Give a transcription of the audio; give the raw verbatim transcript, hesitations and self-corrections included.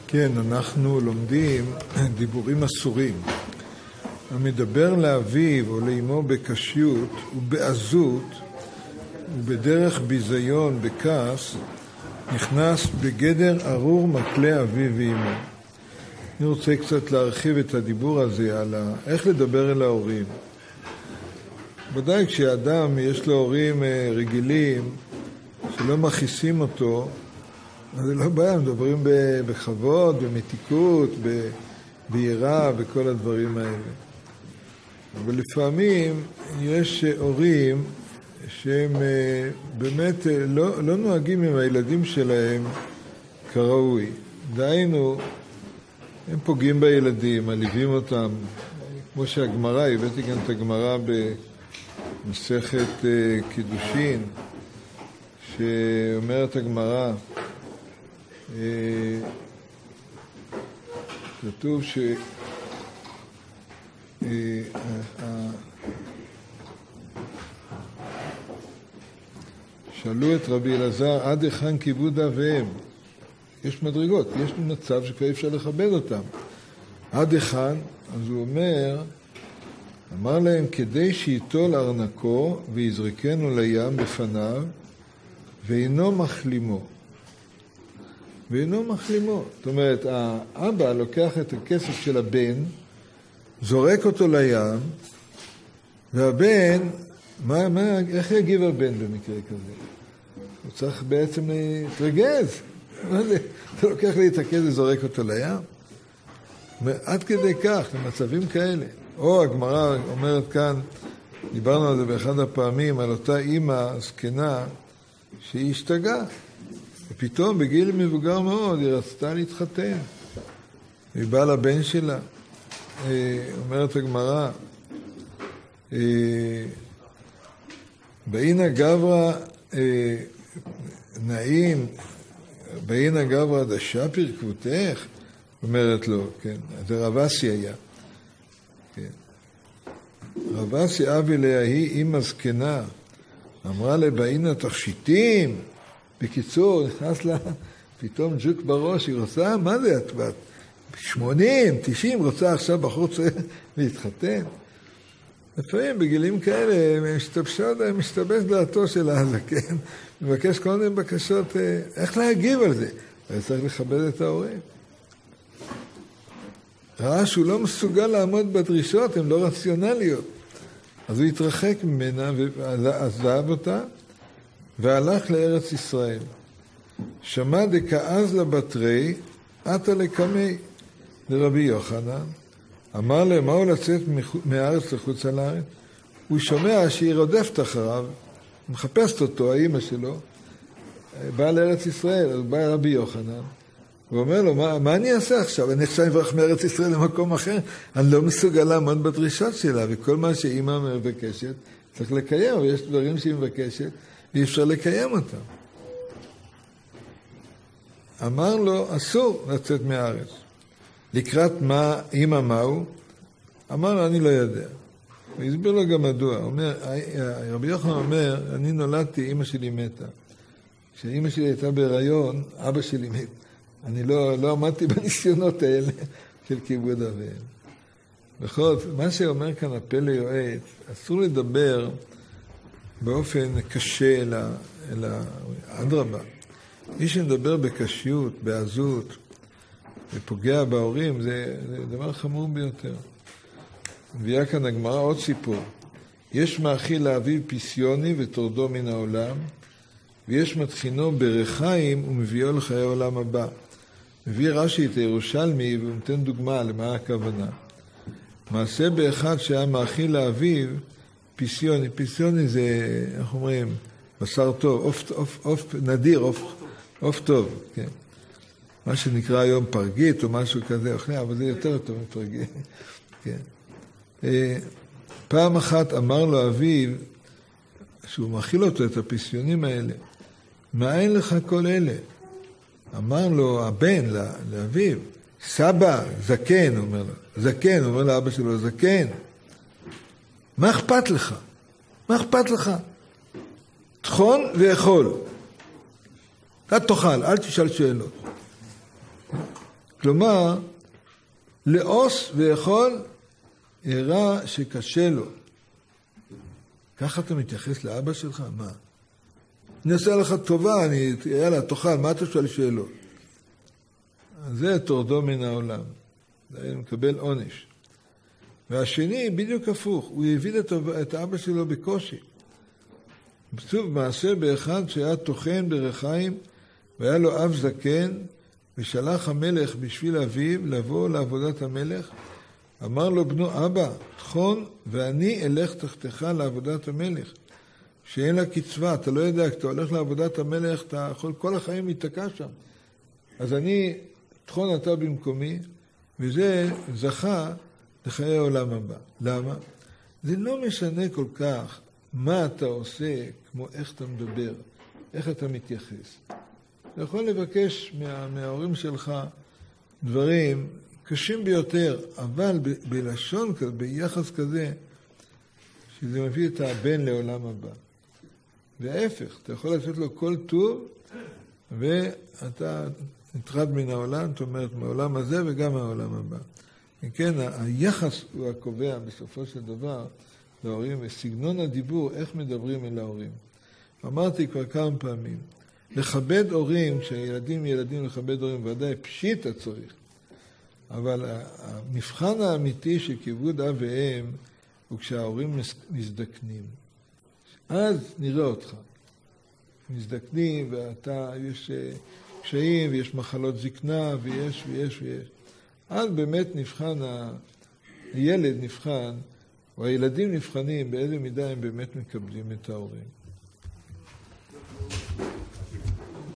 כן, אנחנו לומדים דיבורים אסורים. המדבר לאביו או לאמו בקשיות ובעזות ובדרך ביזיון, בכעס, נכנס בגדר ארור מקלה אביו ואמו. אני רוצה קצת להרחיב את הדיבור הזה על איך לדבר אל ההורים. ודאי כשאדם יש לו הורים רגילים שלא מכיסים אותו, אז זה לא בעיה, מדברים בכבוד, במתיקות, ביראה, בכל הדברים האלה. אבל לפעמים יש הורים שהם באמת לא, לא נוהגים עם הילדים שלהם כראוי. דהיינו, הם פוגעים בילדים, מלהיבים אותם, כמו שהגמרא, הבאתי כאן את הגמרא במסכת קידושין, שאומרת הגמרא, כתוב ש... שאלו את רבי אלעזר, עד היכן כיבוד אביהם? יש מדרגות, יש מצב שכבר אפשר לכבד אותם. עד היכן? אז הוא אומר, אמר להם, כדי שיטול ארנקו ויזרקנו לים בפניו, ואינו מחלימו. ואינו מחלימו. זאת אומרת, האבא לוקח את הכסף של הבן, זורק אותו לים, והבן, מה, מה, איך יגיב הבן במקרה כזה? הוא צריך בעצם להתרגז. מה זה? אתה לוקח לי את הכסף וזורק אותו לים? עד כדי כך, למצבים כאלה. או הגמרא אומרת כאן, דיברנו על זה באחד הפעמים, על אותה אימא זקנה שהיא השתגעה. ופתאום בגיל מבוגר מאוד היא רצתה להתחתן. היא באה לבן שלה. אומרת הגמרא, באינה גברא נעים, באינה גברא דשה פרקבותך, אומרת לו, כן, זה רב אסי היה. כן. רב אסי אבי להיא אימא זקנה, אמרה לה, באינה תכשיטים, בקיצור, נכנס לה פתאום ג'וק בראש, היא רוצה, מה זה את בת? שמונים, תשעים, רוצה עכשיו בחור צריך להתחתן. לפעמים בגילים כאלה, משתבש דעתו של הזקן, מבקש כל מיני בקשות, איך להגיב על זה? אבל צריך לכבד את ההורים. ראה שהוא לא מסוגל לעמוד בדרישות, הן לא רציונליות. אז הוא התרחק ממנה ועזב אותה, והלך לארץ ישראל. שמע דכעז לבתרי, עתה לקמי לרבי יוחנן. אמר להם, מה הוא לצאת מהארץ לחוץ על הארץ? הוא שומע שהיא רודפת אחריו, מחפשת אותו, האמא שלו, באה לארץ ישראל, אז בא רבי יוחנן, ואומר לו, מה, מה אני אעשה עכשיו? אני עכשיו אברח מארץ ישראל למקום אחר, אני לא מסוגל לעמוד בדרישות שלה, וכל מה שאמא מבקשת, צריך לקיים, ויש דברים שהיא מבקשת, ואי אפשר לקיים אותם. אמר לו, אסור לצאת מהארץ. לקראת מה, אמא מהו? אמר לו, אני לא יודע. והסביר לו גם מדוע. אומר, רבי יוחנן אומר, אני נולדתי, אמא שלי מתה. כשאמא שלי הייתה בהיריון, אבא שלי מת. אני לא, לא עמדתי בניסיונות האלה של כיבוד אביהם. בכל זאת, מה שאומר כאן הפלא יועץ, אסור לדבר באופן קשה אל ה... אל ה... אדרבה. מי שמדבר בקשיות, בעזות, ופוגע בהורים, זה, זה דבר חמור ביותר. מביאה כאן הגמרא עוד סיפור. יש מאכיל לאביו פיסיוני וטורדו מן העולם, ויש מתחינו ברחיים ומביאו לחיי העולם הבא. מביא רש"י את הירושלמי ונותן דוגמה למה הכוונה. מעשה באחד שהיה מאכיל לאביו פיסיוני. פיסיוני זה, איך אומרים, בשר טוב, אוף, אוף, אוף נדיר, אוף, אוף טוב, כן. מה שנקרא היום פרגית או משהו כזה, אבל זה יותר טוב מפרגית. כן. פעם אחת אמר לו אביו, שהוא מאכיל אותו את הפיסיונים האלה, מה אין לך כל אלה? אמר לו הבן לאביו, סבא, זקן, אומר לו, זקן, אומר לאבא שלו, זקן. מה אכפת לך? מה אכפת לך? תחון ואכול. אתה תאכל, אל תשאל שאלות. כלומר, לאוס ויכול הראה שקשה לו. ככה אתה מתייחס לאבא שלך? מה? אני אעשה לך טובה, אני, יאללה, תאכל, מה אתה שואל שאלות? זה תורדו מן העולם. זה מקבל עונש. והשני, בדיוק הפוך, הוא הביא את, את האבא שלו בקושי. בסוף מעשה באחד שהיה תוכן ברחיים, והיה לו אב זקן, ושלח המלך בשביל אביו לבוא לעבודת המלך, אמר לו בנו, אבא, תכון, ואני אלך תחתיך לעבודת המלך, שאין לה קצבה, אתה לא יודע, כשאתה הולך לעבודת המלך, אתה יכול כל החיים להתקע שם. אז אני, תכון אתה במקומי, וזה זכה לחיי העולם הבא. למה? זה לא משנה כל כך מה אתה עושה, כמו איך אתה מדבר, איך אתה מתייחס. אתה יכול לבקש מה, מההורים שלך דברים קשים ביותר, אבל ב, בלשון כזה, ביחס כזה, שזה מביא את הבן לעולם הבא. וההפך, אתה יכול לתת לו כל טוב, ואתה נטרד מן העולם, זאת אומרת, מהעולם הזה וגם מהעולם הבא. כן, היחס הוא הקובע בסופו של דבר להורים, וסגנון הדיבור, איך מדברים אל ההורים. אמרתי כבר כמה פעמים, לכבד הורים, כשילדים ילדים לכבד הורים, ודאי פשיטה צריך. אבל המבחן האמיתי של כיבוד אב ואם, הוא כשההורים מזדקנים. אז נראה אותך. מזדקנים, ואתה, יש קשיים, ויש מחלות זקנה, ויש ויש ויש. אז באמת נבחן, הילד נבחן, או הילדים נבחנים באיזה מידה הם באמת מקבלים את ההורים.